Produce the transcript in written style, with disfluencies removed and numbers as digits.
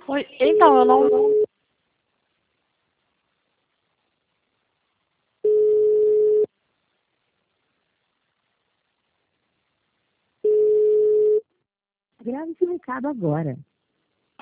Oi, então, eu não. Grave esse recado agora.